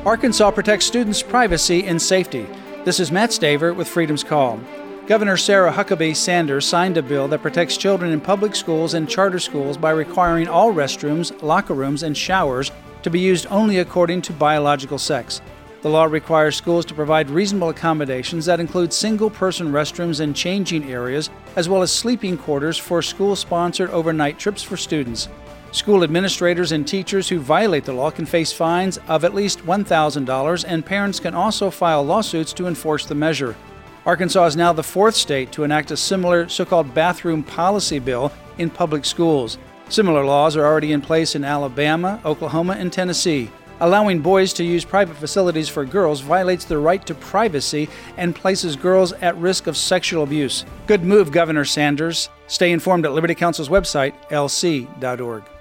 Arkansas protects students' privacy and safety. This is Matt Staver with Freedom's Call. Governor Sarah Huckabee Sanders signed a bill that protects children in public schools and charter schools by requiring all restrooms, locker rooms, and showers to be used only according to biological sex. The law requires schools to provide reasonable accommodations that include single-person restrooms and changing areas, as well as sleeping quarters for school-sponsored overnight trips for students. School administrators and teachers who violate the law can face fines of at least $1,000, and parents can also file lawsuits to enforce the measure. Arkansas is now the fourth state to enact a similar so-called bathroom policy bill in public schools. Similar laws are already in place in Alabama, Oklahoma, and Tennessee. Allowing boys to use private facilities for girls violates their right to privacy and places girls at risk of sexual abuse. Good move, Governor Sanders. Stay informed at Liberty Counsel's website, lc.org.